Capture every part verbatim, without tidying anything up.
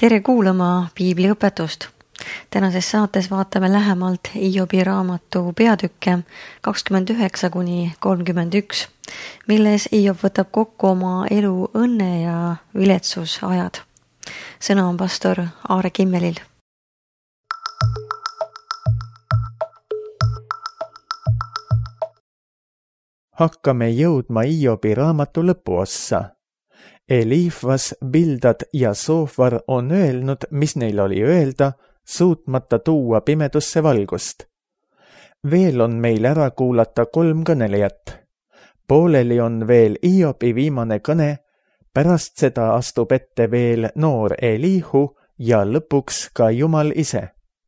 Tere kuulama piibliõpetust. Tänases saates vaatame lähemalt Hiobi raamatu peatükke kakskümmend üheksa kuni kolmkümmend üks, milles Hiob võtab kokku oma elu õnne ja viletsusajad. Sõna on pastor Aare Kimmelil. Hakkame jõudma Hiobi raamatu lõpuossa. Eliifas, Bildad ja Soofar on öelnud, mis neil oli öelda, suutmata tuua pimedusse valgust. Veel on meil ära kuulata kolm kõnelejat. Pooleli on veel Hiobi viimane kõne, pärast seda astub ette veel noor Eliihu ja lõpuks ka Jumal ise.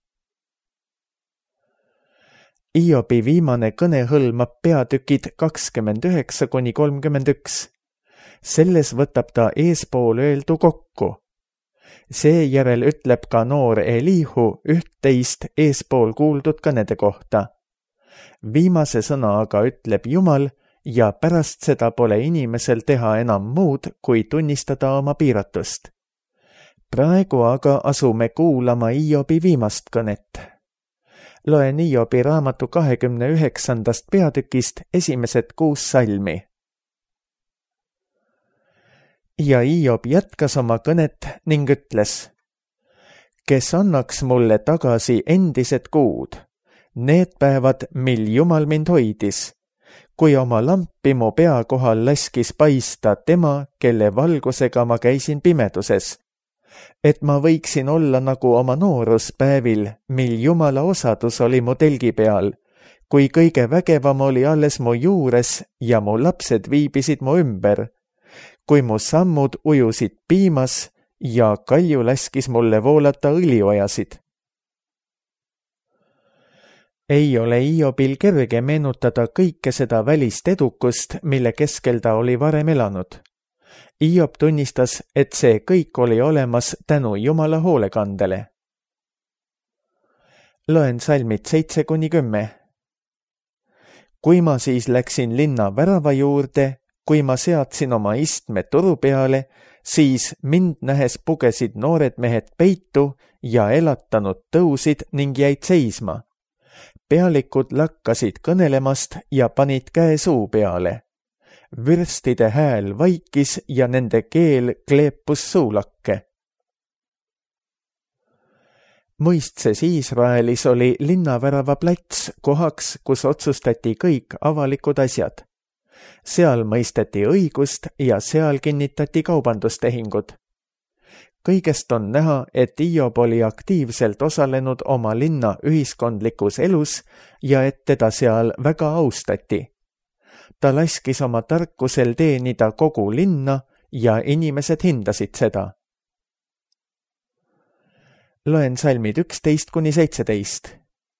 Hiobi viimane kõne hõlmab peatükid kakskümmend üheksa kuni kolmkümmend üks. Selles võtab ta eespool öeldu kokku. Seejärel ütleb ka noor Eliihu üht-teist eespool kuuldud kõnede kohta. Viimase sõna aga ütleb Jumal ja pärast seda pole inimesel teha enam muud, kui tunnistada oma piiratust. Praegu aga asume kuulama Hiobi viimast kõnet. Loen Hiobi raamatu kahekümne üheksandast peatükist esimesed kuus salmi. Ja Hiob jätkas oma kõnet ning ütles: Kes annaks mulle tagasi endised kuud, need päevad, mil Jumal mind hoidis, kui oma lampi mu pea kohal laskis paista tema, kelle valgusega ma käisin pimeduses, et ma võiksin olla nagu oma nooruspäevil, mil Jumala osadus oli mu telgi peal, kui kõige vägevam oli alles mu juures ja mu lapsed viibisid mu ümber, kui mu sammud ujusid piimas ja kalju laskis mulle voolata õliojasid. Ei ole Hiobil kerge meenutada kõike seda välist edukust, mille keskel ta oli varem elanud. Hiob tunnistas, et see kõik oli olemas tänu Jumala hoolekandele. Loen salmid seitse kuni kümme. Kui ma siis läksin linna värava juurde, kui ma seadsin oma istme toru peale, siis mind nähes pugesid noored mehed peitu ja elatanud tõusid ning jäid seisma. Pealikud lakkasid kõnelemast ja panid käe suu peale. Vürstide hääl vaikis ja nende keel kleepus suulakke. Mõistses Iisraelis oli linnavärava plats kohaks, kus otsustati kõik avalikud asjad. Seal mõisteti õigust ja seal kinnitati kaubandustehingud. Kõigest on näha, et Hiob oli aktiivselt osalenud oma linna ühiskondlikus elus ja et teda seal väga austati. Ta laskis oma tarkusel teenida kogu linna ja inimesed hindasid seda. Loen salmid üksteist kuni seitseteist.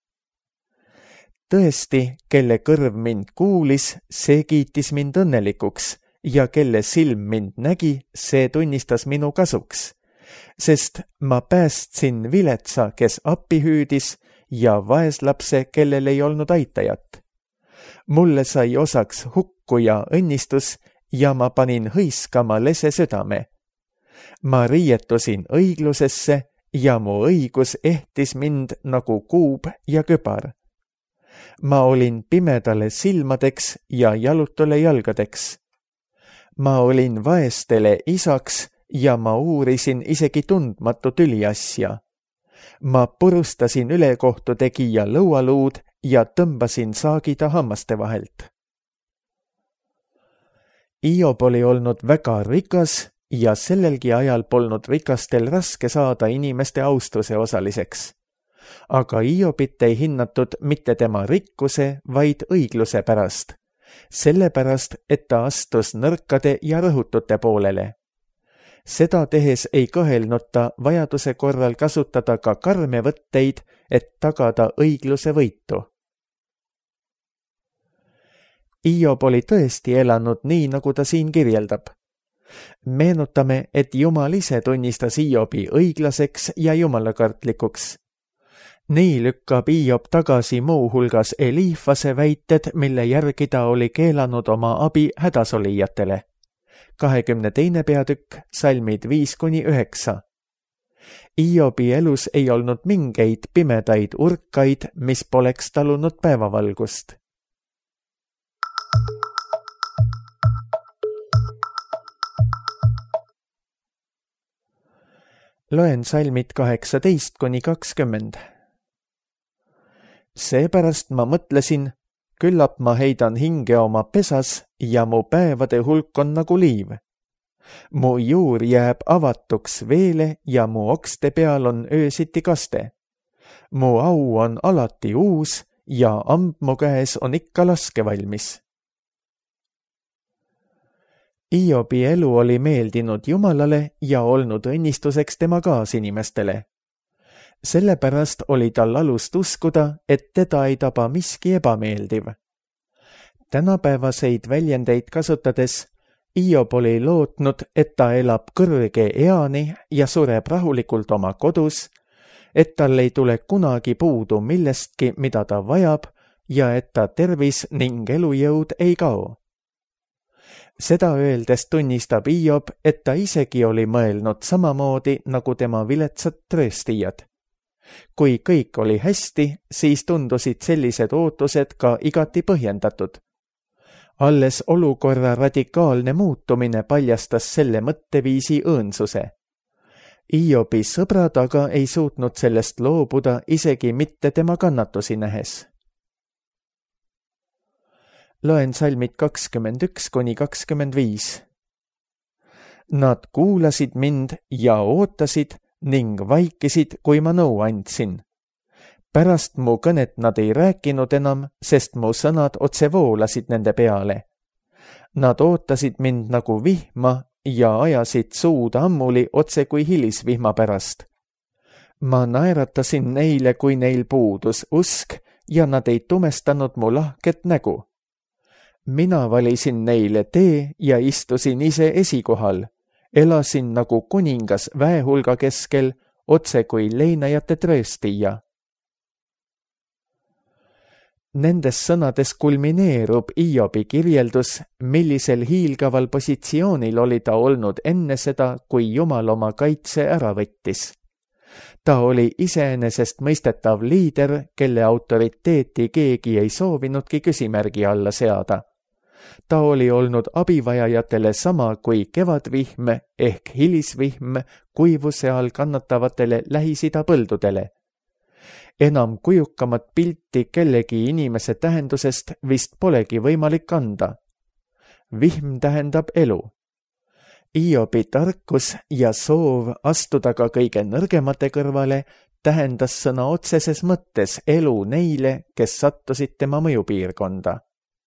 Tõesti, kelle kõrv mind kuulis, see kiitis mind õnnelikuks ja kelle silm mind nägi, see tunnistas minu kasuks, sest ma päästsin viletsa, kes appi hüüdis ja vaeslapse, kellel ei olnud aitajat. Mulle sai osaks hukku ja õnnistus ja ma panin hõiskama lese südame. Ma riietusin õiglusesse ja mu õigus ehtis mind nagu kuub ja kübar. Ma olin pimedale silmadeks ja jalutule jalgadeks. Ma olin vaestele isaks ja ma uurisin isegi tundmatu tüliasja. Ma purustasin ülekohtu tegija lõualuud ja tõmbasin saagida hammaste vahelt. Hiob oli olnud väga rikas ja sellelgi ajal polnud rikastel raske saada inimeste austuse osaliseks. Aga Hiobit ei hinnatud mitte tema rikkuse, vaid õigluse pärast, sellepärast, et ta astus nõrkade ja rõhutute poolele. Seda tehes ei kõhelnud ta vajaduse korral kasutada ka karme võtteid, et tagada õigluse võitu. Hiob oli tõesti elanud nii, nagu ta siin kirjeldab. Meenutame, et Jumal ise tunnistas Hiobi õiglaseks ja jumalakartlikuks. Nii lükkab Hiob tagasi muu hulgas Eliifase väited, mille järgi ta oli keelanud oma abi hädasolijatele. kahekümne teine peatükk, salmid viis kuni üheksa. Iobi elus ei olnud mingeid pimedaid urkaid, mis poleks talunud päevavalgust. Loen salmid kaheksateist kuni kakskümmend. Seepärast ma mõtlesin, küllap ma heidan hinge oma pesas ja mu päevade hulk on nagu liiv. Mu juur jääb avatuks veele ja mu okste peal on öösiti kaste. Mu au on alati uus ja amb mu käes on ikka laske valmis. Iobi elu oli meeldinud Jumalale ja olnud õnnistuseks tema kaasinimestele. Sellepärast oli tal alust uskuda, et teda ei taba miski ebameeldiv. Tänapäevaseid väljendeid kasutades Iob oli lootnud, et ta elab kõrge eani ja sureb rahulikult oma kodus, et tal ei tule kunagi puudu millestki, mida ta vajab, ja et ta tervis ning elujõud ei kao. Seda öeldes tunnistab Iob, et ta isegi oli mõelnud samamoodi nagu tema viletsad trööstijad. Kui kõik oli hästi, siis tundusid sellised ootused ka igati põhjendatud. Alles olukorra radikaalne muutumine paljastas selle mõtteviisi õõnsuse. Iobi sõbrad aga ei suutnud sellest loobuda isegi mitte tema kannatusi nähes. Loen salmid kakskümmend üks kuni kakskümmend viis. Nad kuulasid mind ja ootasid ning vaikisid, kui ma nõu andsin. Pärast mu kõnet nad ei rääkinud enam, sest mu sõnad otse voolasid nende peale. Nad ootasid mind nagu vihma ja ajasid suud ammuli otse kui hilisvihma pärast. Ma naeratasin neile, kui neil puudus usk ja nad ei tumestanud mu lahket nägu. Mina valisin neile tee ja istusin ise esikohal. Elasin nagu kuningas väehulga keskel, otse kui leinajate trööstija. Nendes sõnades kulmineerub Iobi kirjeldus, millisel hiilgaval positsioonil oli ta olnud enne seda, kui Jumal oma kaitse ära võttis. Ta oli iseenesest mõistetav liider, kelle autoriteeti keegi ei soovinudki küsimärgi alla seada. Ta oli olnud abivajajatele sama kui kevadvihm ehk hilisvihm kuivuse all kannatavatele Lähis-Ida põldudele. Enam kujukamat pilti kellegi inimese tähendusest vist polegi võimalik anda. Vihm tähendab elu. Iobi tarkus ja soov astuda ka kõige nõrgemate kõrvale tähendas sõna otseses mõttes elu neile, kes sattusid tema mõjupiirkonda.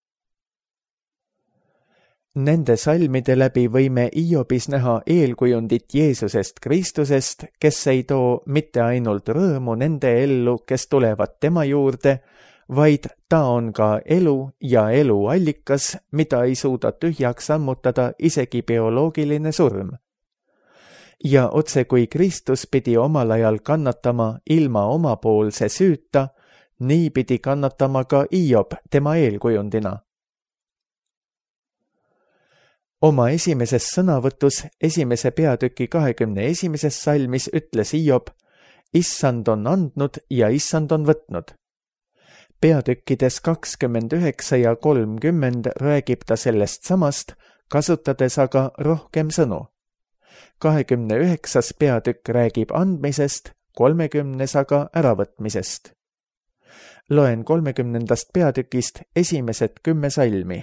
Nende salmide läbi võime Iobis näha eelkujundit Jeesusest Kristusest, kes ei too mitte ainult rõõmu nende ellu, kes tulevad tema juurde, vaid ta on ka elu ja elu allikas, mida ei suuda tühjaks ammutada isegi bioloogiline surm. Ja otse kui Kristus pidi omal ajal kannatama ilma omapoolse süüta, nii pidi kannatama ka Iob tema eelkujundina. Oma esimeses sõnavõtus esimese peatüki kahekümne esimeses salmis ütles Iob, Issand on andnud ja Issand on võtnud. Peatükkides kakskümmend üheksa ja kolmkümmend räägib ta sellest samast, kasutades aga rohkem sõnu. kahekümne üheksas peatükk räägib andmisest, kolmekümnes aga äravõtmisest. Loen kolmekümnendast peatükist esimesed kümme salmi.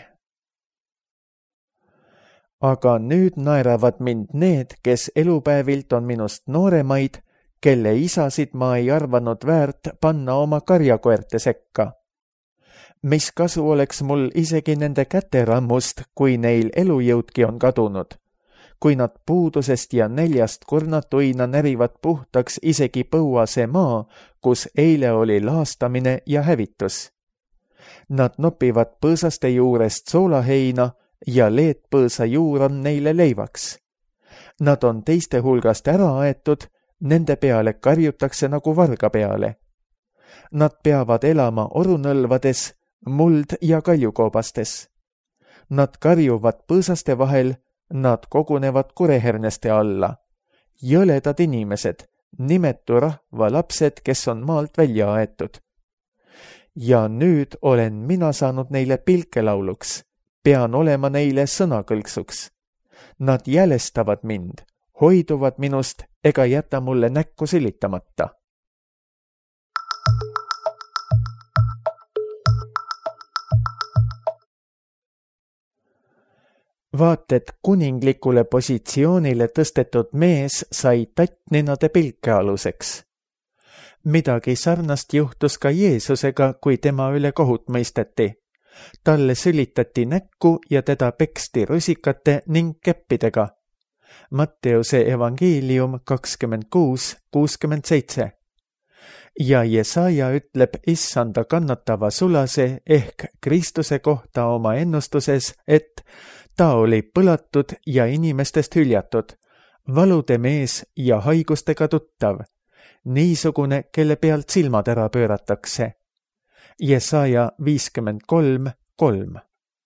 Aga nüüd naeravad mind need, kes elupäevilt on minust nooremaid, kelle isasid ma ei arvanud väärt panna oma karjakoerte sekka. Mis kasu oleks mul isegi nende käterammust, kui neil elujõudki on kadunud, kui nad puudusest ja neljast kurnatuina närivad puhtaks isegi põuase maa, kus eile oli laastamine ja hävitus. Nad nopivad põõsaste juurest soolaheina, ja leetpõõsa juur on neile leivaks. Nad on teiste hulgast ära aetud, nende peale karjutakse nagu varga peale. Nad peavad elama orunõlvades, muld- ja kaljukoobastes. Nad karjuvad põõsaste vahel, nad kogunevad kureherneste alla. Jõledad inimesed, nimetu rahva lapsed, kes on maalt välja aetud. Ja nüüd olen mina saanud neile pilkelauluks, pean olema neile sõnakõlksuks. Nad jälestavad mind, hoiduvad minust ega jäta mulle näkku sülitamata. Vaat, et kuninglikule positsioonile tõstetud mees sai tattninade pilke aluseks. Midagi sarnast juhtus ka Jeesusega, kui tema üle kohut mõisteti. Talle sülitati näkku ja teda peksti rusikate ning keppidega. Matteuse evangeelium kakskümmend kuus kuuskümmend seitse. Ja Jesaja ütleb issanda kannatava sulase ehk Kristuse kohta oma ennustuses, et ta oli põlatud ja inimestest hüljatud, valude mees ja haigustega tuttav, niisugune, kelle pealt silmad ära pööratakse. Jesaja viiskümmend kolm kolm.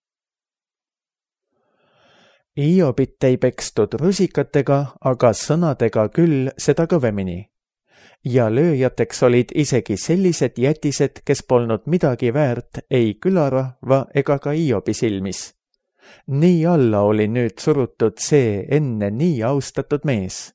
Hiobit ei pekstud rusikatega, aga sõnadega küll seda kõvemini. Ja lööjateks olid isegi sellised jätised, kes polnud midagi väärt ei külarahva ega ka Hiobi silmis. Nii alla oli nüüd surutud see enne nii austatud mees.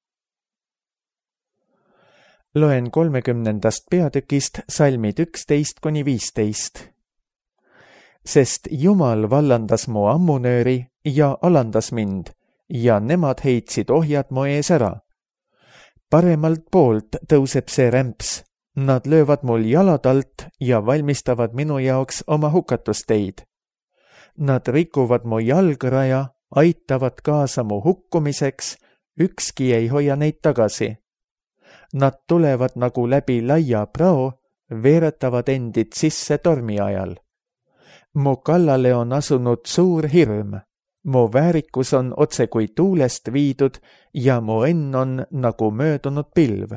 Loen kolmekümnendast peatükist salmid üksteist kuni viisteist. Sest Jumal vallandas mu ammunööri ja alandas mind ja nemad heitsid ohjad mu ees ära. Paremalt poolt tõuseb see rämps, nad löövad mul jalad alt ja valmistavad minu jaoks oma hukatusteid. Nad rikuvad mu jalgraja, aitavad kaasa mu hukkumiseks, ükski ei hoia neid tagasi. Nad tulevad nagu läbi laia prao, veeretavad endid sisse tormi ajal. Mu kallale on asunud suur hirm, mu väärikus on otse kui tuulest viidud ja mu õnn on nagu möödunud pilv.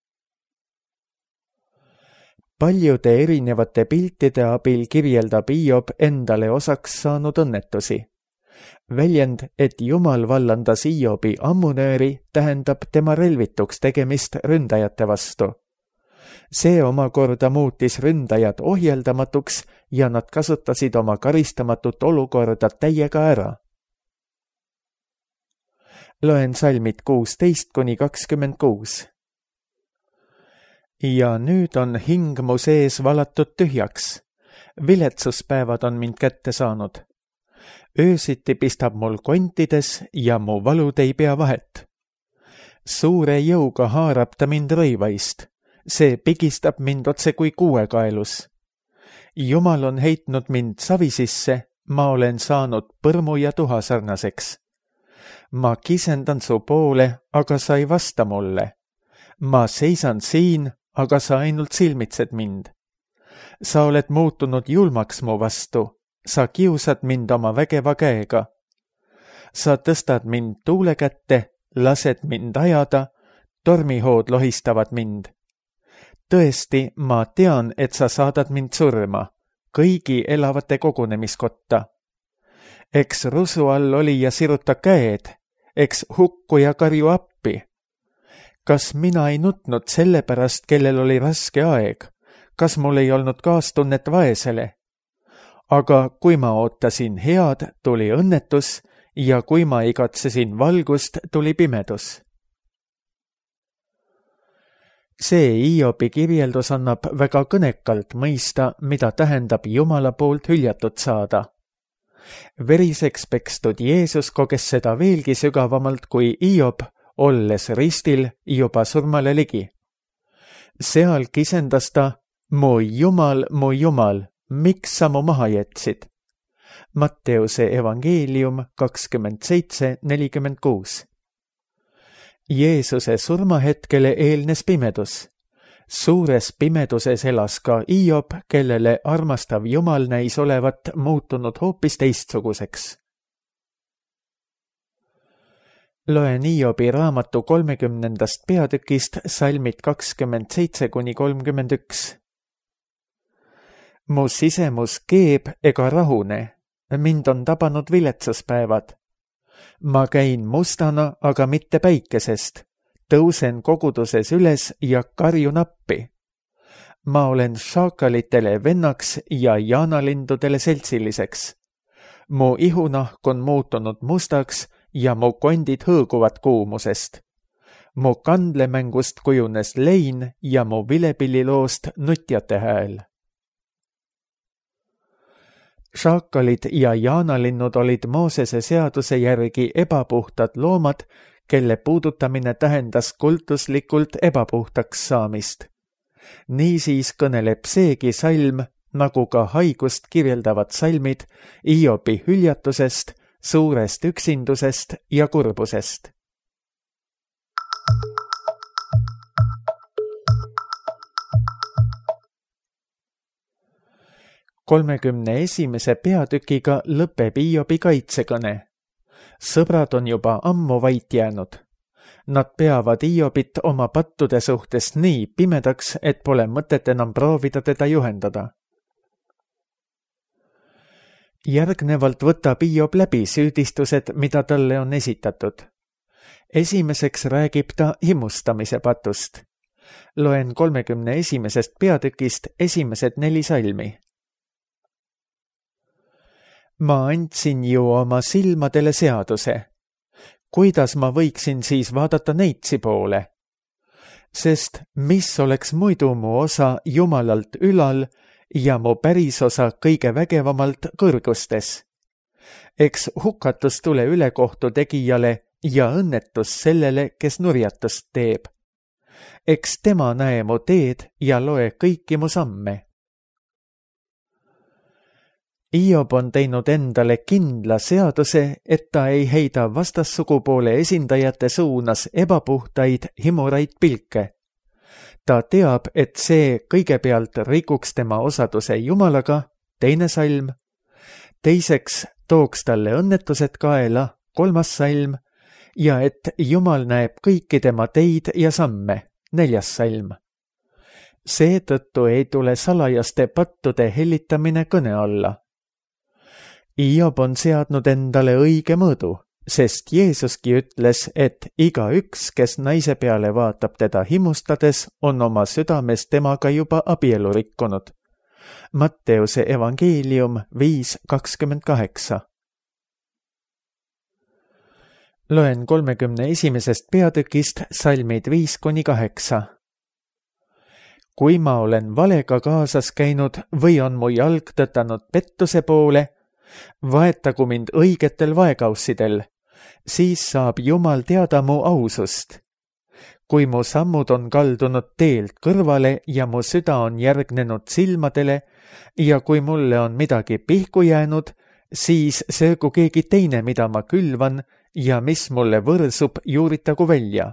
Paljude erinevate piltide abil kirjeldab Hiob endale osaks saanud õnnetusi. Väljend, et Jumal vallandas Hiobi ammunööri, tähendab tema relvituks tegemist ründajate vastu. See omakorda muutis ründajad ohjeldamatuks ja nad kasutasid oma karistamatut olukorda täiega ära. Loen salmid kuusteist kuni kakskümmend kuus. Ja nüüd on hing mu sees valatud tühjaks. Viletsuspäevad on mind kätte saanud. Öösiti pistab mul kontides ja mu valud ei pea vahet. Suure jõuga haarab ta mind rõivaist. See pigistab mind otse kui kuuekaelus. Jumal on heitnud mind savi sisse, ma olen saanud põrmu ja tuha sarnaseks. Ma kisendan su poole, aga sa ei vasta mulle. Ma seisan siin, aga sa ainult silmitsed mind. Sa oled muutunud julmaks mu vastu, sa kiusad mind oma vägeva käega. Sa tõstad mind tuule kätte, lased mind ajada, tormihood lohistavad mind. Tõesti, ma tean, et sa saadad mind surma, kõigi elavate kogunemiskotta. Eks rusu all oli ja siruta käed, eks hukkuja karju appi. Kas mina ei nutnud selle pärast, kellel oli raske aeg? Kas mul ei olnud kaastunnet vaesele? Aga kui ma ootasin head, tuli õnnetus ja kui ma igatsesin valgust, tuli pimedus. See Hiobi kirjeldus annab väga kõnekalt mõista, mida tähendab Jumala poolt hüljatud saada. Veriseks pekstud Jeesus koges seda veelgi sügavamalt kui Hiob, olles ristil juba surmale ligi. Seal kisendas ta, mu Jumal, mu Jumal, miks sa mu maha jätsid? Matteuse evangeelium kakskümmend seitse nelikümmend kuus. Jeesuse surmahetkele eelnes pimedus. Suures pimeduses elas ka Hiob, kellele armastav Jumal näis olevat muutunud hoopis teistsuguseks. Loen Hiobi raamatu kolmekümnendast peatükist salmid kakskümmend seitse kuni kolmkümmend üks. Mu sisemus keeb ega rahune, mind on tabanud viletsuspäevad. Ma käin mustana, aga mitte päikesest. tõusen koguduses üles ja karjun appi. Ma olen šaakalitele vennaks ja jaanalindudele seltsiliseks. Mu ihunahk on muutunud mustaks ja mu kondid hõõguvad kuumusest. Mu kandlemängust kujunes lein ja mu vilepilliloost nutjate hääl. Šaakalid ja jaanalinnud olid Moosese seaduse järgi ebapuhtad loomad, kelle puudutamine tähendas kultuslikult ebapuhtaks saamist. Niisiis kõneleb seegi salm, nagu ka haigust kirjeldavad salmid, Hiobi hüljatusest, suurest üksindusest ja kurbusest. kolmekümne esimese peatükiga lõpeb Hiobi kaitsekõne. Sõbrad on juba ammu vait jäänud. Nad peavad Hiobit oma pattude suhtes nii pimedaks, et pole mõtet enam proovida teda juhendada. Järgnevalt võtab Hiob läbi süüdistused, mida talle on esitatud. Esimeseks räägib ta himustamise patust. Loen kolmekümne esimesest peatükist esimesed neli salmi. Ma andsin ju oma silmadele seaduse. Kuidas ma võiksin siis vaadata neitsi poole? Sest mis oleks muidu mu osa Jumalalt ülal ja mu pärisosa kõige vägevamalt kõrgustes? Eks hukatus tule ülekohtu tegijale ja õnnetus sellele, kes nurjatust teeb. Eks tema näe mu teed ja loe kõiki mu samme. Hiob on teinud endale kindla seaduse, et ta ei heida vastassugupoole esindajate suunas ebapuhtaid himuraid pilke. Ta teab, et see kõigepealt rikuks tema osaduse Jumalaga, teine salm, teiseks tooks talle õnnetused kaela, kolmas salm, ja et Jumal näeb kõiki tema teid ja samme, neljas salm. Seetõttu ei tule salajaste pattude hellitamine kõne alla. Hiob on seadnud endale õige mõõdu, sest Jeesuski ütles, et igaüks, kes naise peale vaatab teda himustades, on oma südames temaga juba abielu rikkunud. Matteuse evangeelium viis kakskümmend kaheksa. Loen kolmekümne esimesest peatükist salmid viis kuni kaheksa. Kui ma olen valega kaasas käinud või on mu jalg tõtanud pettuse poole, vaetagu mind õigetel vaekaussidel, siis saab Jumal teada mu ausust. Kui mu sammud on kaldunud teelt kõrvale ja mu süda on järgnenud silmadele ja kui mulle on midagi pihku jäänud, siis söögu keegi teine, mida ma külvan ja mis mulle võrsub, juuritagu välja.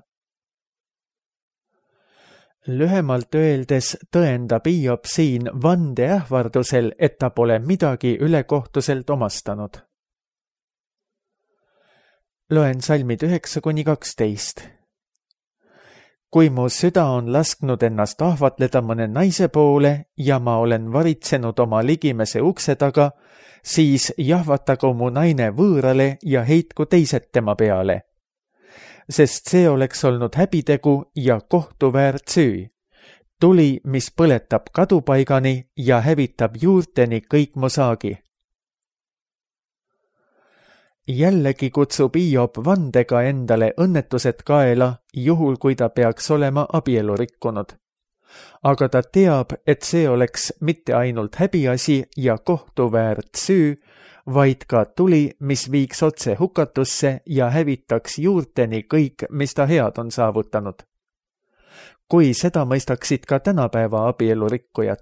Lühemalt öeldes tõendab Hiob siin vande ähvardusel, et ta pole midagi ülekohtuselt omastanud. Loen salmid üheksa kuni kaksteist. Kui mu süda on lasknud ennast ahvatleda mõne naise poole ja ma olen varitsenud oma ligimese ukse taga, siis jahvatagu mu naine võõrale ja heitku teised tema peale. Sest see oleks olnud häbitegu ja kohtuväärt süü. Tuli, mis põletab kadupaigani ja hävitab juurteni kõik mu saagi. Jällegi kutsub Hiob vandega endale õnnetused kaela, juhul kui ta peaks olema abielu rikkunud. Aga ta teab, et see oleks mitte ainult häbiasi ja kohtuväärt süü, vaid ka tuli, mis viiks otse hukatusse ja hävitaks juurteni kõik, mis ta head on saavutanud. Kui seda mõistaksid ka tänapäeva abielu rikkujad.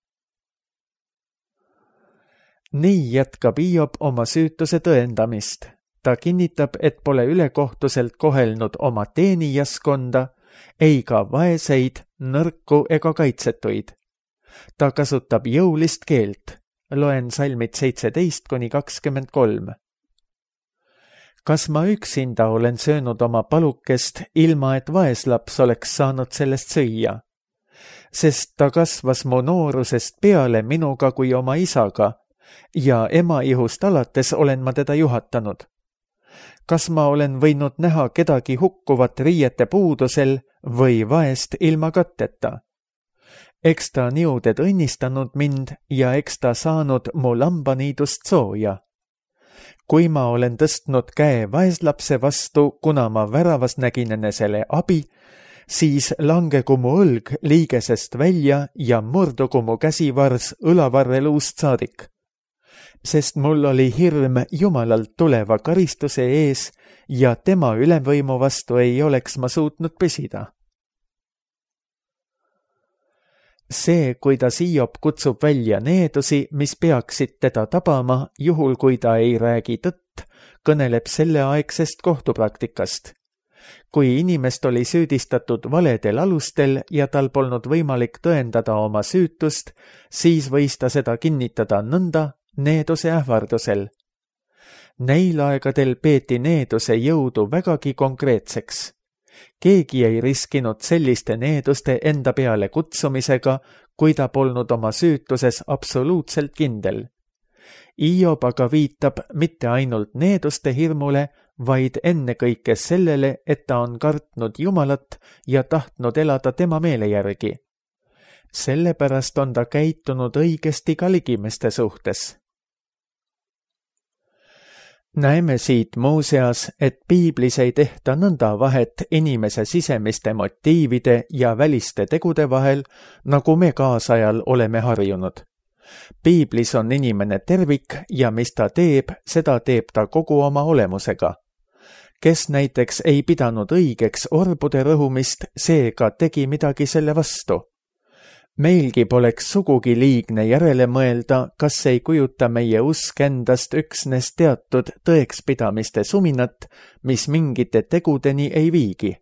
Nii jätkab Hiob oma süütuse tõendamist. Ta kinnitab, et pole ülekohtuselt kohelnud oma teenijaskonda, ei ka vaeseid, nõrku ega kaitsetuid. Ta kasutab jõulist keelt. Loen salmid seitseteist kuni kakskümmend kolm. Kas ma üksinda olen söönud oma palukest, ilma et vaeslaps oleks saanud sellest süüa? Sest ta kasvas mu noorusest peale minuga kui oma isaga ja ema ihust alates olen ma teda juhatanud. kas ma olen võinud näha kedagi hukkuvat riiete puudusel või vaest ilma katteta? Eks ta niuded õnnistanud mind ja eks ta saanud mu lambaniidust sooja. Kui ma olen tõstnud käe vaeslapse vastu, kuna ma väravas nägin enesele abi, siis langegu mu õlg liigesest välja ja murdugu mu käsivars õlavarreluust saadik. Sest mul oli hirm Jumalalt tuleva karistuse ees ja tema ülemvõimu vastu ei oleks ma suutnud püsida. See, kuidas Hiob kutsub välja needusi, mis peaksid teda tabama, juhul kui ta ei räägi tõtt, kõneleb selleaegsest kohtupraktikast. Kui inimest oli süüdistatud valedel alustel ja tal polnud võimalik tõendada oma süütust, siis võis ta seda kinnitada nõnda needuse ähvardusel. Neil aegadel peeti needuse jõudu vägagi konkreetseks. Keegi ei riskinud selliste needuste enda peale kutsumisega, kui ta polnud oma süütuses absoluutselt kindel. Hiob aga viitab mitte ainult needuste hirmule, vaid ennekõike sellele, et ta on kartnud Jumalat ja tahtnud elada tema meele järgi. Sellepärast on ta käitunud õigesti ka ligimeste suhtes. Näeme siit muuseas, et piiblis ei tehta nõnda vahet inimese sisemiste motiivide ja väliste tegude vahel, nagu me kaasajal oleme harjunud. Piiblis on inimene tervik ja mis ta teeb, seda teeb ta kogu oma olemusega. Kes näiteks ei pidanud õigeks orbude rõhumist, seega tegi midagi selle vastu. Meilgi poleks sugugi liigne järele mõelda, kas ei kujuta meie usk endast üksnes teatud tõekspidamiste suminat, mis mingite tegudeni ei viigi.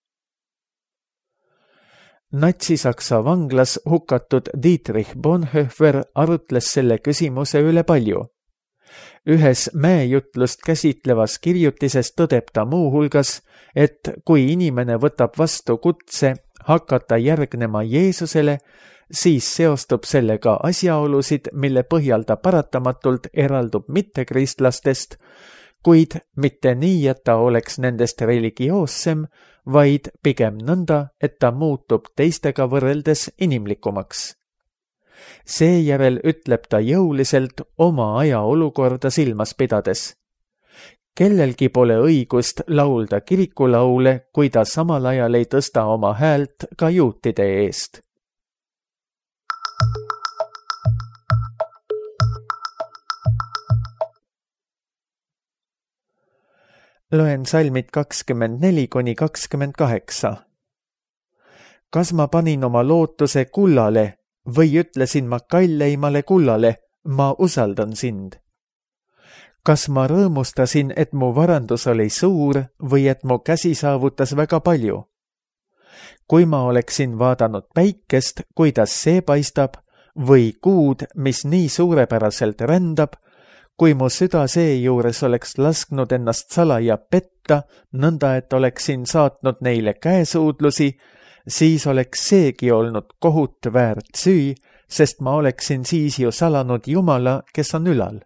Natsi-Saksa vanglas hukatud Dietrich Bonhoeffer arutles selle küsimuse üle palju. Ühes mäejutlust käsitlevas kirjutises tõdeb ta muu hulgas, et kui inimene võtab vastu kutse hakata järgnema Jeesusele, siis seostub sellega asjaolusid, mille põhjal ta paratamatult eraldub mittekristlastest, kuid mitte nii, et ta oleks nendest religioossem, vaid pigem nõnda, et ta muutub teistega võrreldes inimlikumaks. Seejärel ütleb ta jõuliselt oma aja olukorda silmas pidades. Kellelgi pole õigust laulda kirikulaule, kui ta samal ajal ei tõsta oma häält ka juutide eest. Loen salmid kakskümmend neli kuni kakskümmend kaheksa. Kas ma panin oma lootuse kullale või ütlesin ma kalleimale kullale, ma usaldan sind? Kas ma rõõmustasin, et mu varandus oli suur või et mu käsi saavutas väga palju? Kui ma oleksin vaadanud päikest, kuidas see paistab, või kuud, mis nii suurepäraselt rändab, kui mu süda seejuures oleks lasknud ennast salaja petta, nõnda et oleksin saatnud neile käesuudlusi, siis oleks seegi olnud kohut väärt süü, sest ma oleksin siis ju salanud Jumala, kes on ülal.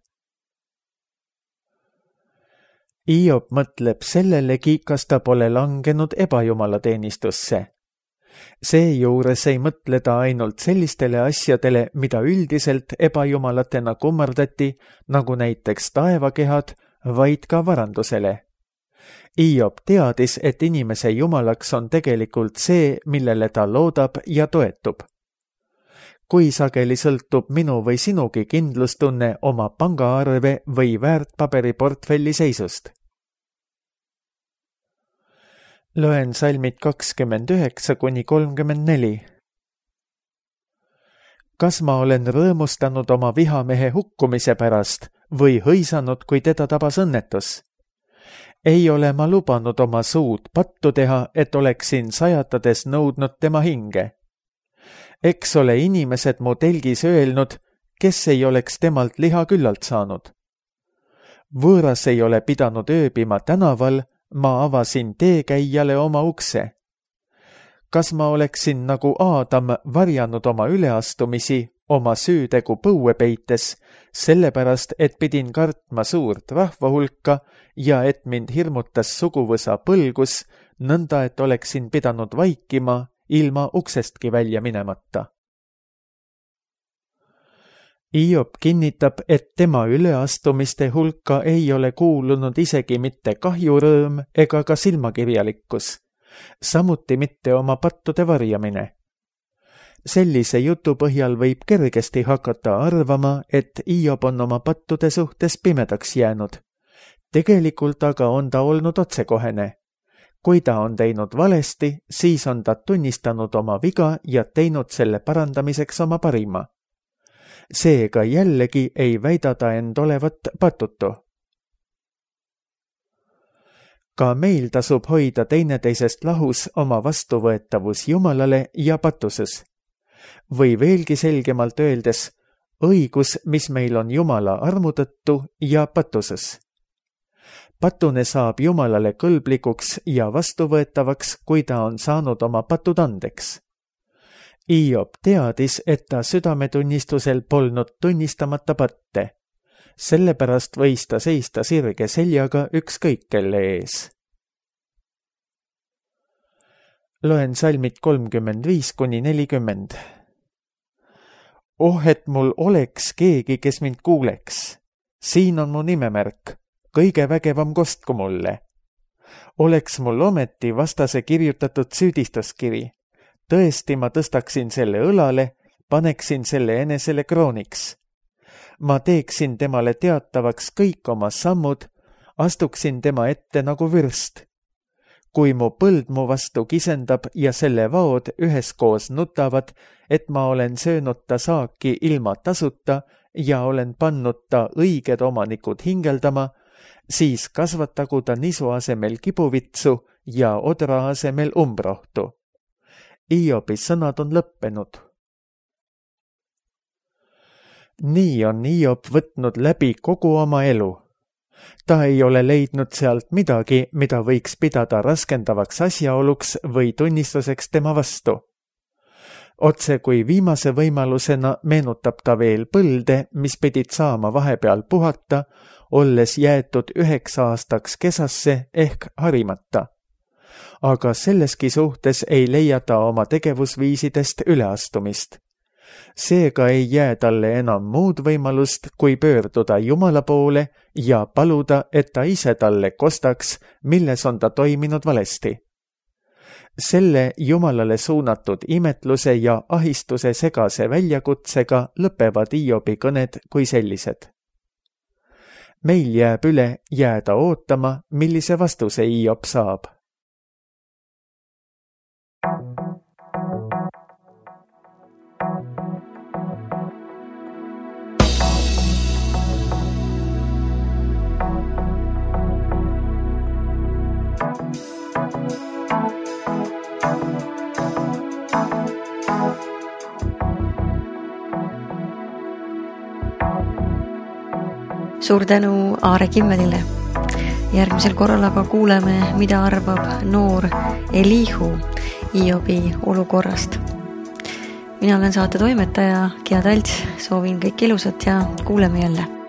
Hiob mõtleb sellelegi, kas ta pole langenud ebajumalateenistusse. Seejuures ei mõtle ta ainult sellistele asjadele, mida üldiselt ebajumalatena kummardati, nagu näiteks taevakehad, vaid ka varandusele. Hiob teadis, et inimese jumalaks on tegelikult see, millele ta loodab ja toetub. Kui sageli sõltub minu või sinugi kindlustunne oma pangaarve või väärtpaberiportfelli seisust? Loen salmid kakskümmend üheksa kuni kolmkümmend neli. Kas ma olen rõõmustanud oma vihamehe hukkumise pärast või hõisanud, kui teda tabas õnnetus? Ei ole ma lubanud oma suud pattu teha, et oleksin sajatades nõudnud tema hinge. Eks ole inimesed mu telgis öelnud, kes ei oleks temalt liha küllalt saanud. Võõras ei ole pidanud ööbima tänaval, ma avasin teekäijale oma ukse. Kas ma oleksin nagu Aadam varjanud oma üleastumisi, oma süütegu põue peites, sellepärast, et pidin kartma suurt rahva hulka ja et mind hirmutas suguvõsa põlgus, nõnda et oleksin pidanud vaikima ilma uksestki välja minemata. Hiob kinnitab, et tema üleastumiste hulka ei ole kuulunud isegi mitte kahjurõõm ega ka silmakirjalikkus, samuti mitte oma pattude varjamine. Sellise jutu põhjal võib kergesti hakata arvama, et Hiob on oma pattude suhtes pimedaks jäänud. Tegelikult aga on ta olnud otsekohene. Kui ta on teinud valesti, siis on ta tunnistanud oma viga ja teinud selle parandamiseks oma parima. Seega jällegi ei väida ta end olevat patutu. Ka meil tasub hoida teineteisest lahus oma vastuvõetavus Jumalale ja patuses. Või veelgi selgemalt öeldes, õigus, mis meil on Jumala armu tõttu ja patuses. Patune saab Jumalale kõlblikuks ja vastuvõetavaks, kui ta on saanud oma patud andeks. Hiob teadis, et ta südametunnistusel polnud tunnistamata patte. Sellepärast võis ta seista sirge seljaga ükskõik kelle ees. Loen salmid kolmkümmend viis kuni nelikümmend. Oh, et mul oleks keegi, kes mind kuuleks. Siin on mu nimemärk, kõige vägevam kostku mulle. Oleks mul ometi vastase kirjutatud süüdistuskiri. Tõesti ma tõstaksin selle õlale, paneksin selle enesele krooniks. Ma teeksin temale teatavaks kõik oma sammud, astuksin tema ette nagu vürst. Kui mu põld mu vastu kisendab ja selle vaod üheskoos nutavad, et ma olen söönud ta saaki ilma tasuta ja olen pannud ta õiged omanikud hingeldama, siis kasvatagu ta nisu asemel kibuvitsu ja odra asemel umbrohtu. Hiobi sõnad on lõppenud. Nii on Hiob võtnud läbi kogu oma elu. Ta ei ole leidnud sealt midagi, mida võiks pidada raskendavaks asjaoluks või tunnistuseks tema vastu. Otse kui viimase võimalusena meenutab ta veel põlde, mis pidid saama vahepeal puhata, olles jäetud üheks aastaks kesasse ehk harimata. Aga selleski suhtes ei leia ta oma tegevusviisidest üleastumist. Seega ei jää talle enam muud võimalust, kui pöörduda Jumala poole ja paluda, et ta ise talle kostaks, milles on ta toiminud valesti. Selle Jumalale suunatud imetluse ja ahistuse segase väljakutsega lõpevad Hiobi kõned kui sellised. Meil jääb üle jääda ootama, millise vastuse Hiob saab. Suur tänu Aare Kimmelile. Järgmisel korral aga kuuleme, mida arvab noor Elihu Hiobi olukorrast. Mina olen saate toimetaja Gia Talts, soovin kõik ilusat ja kuuleme jälle.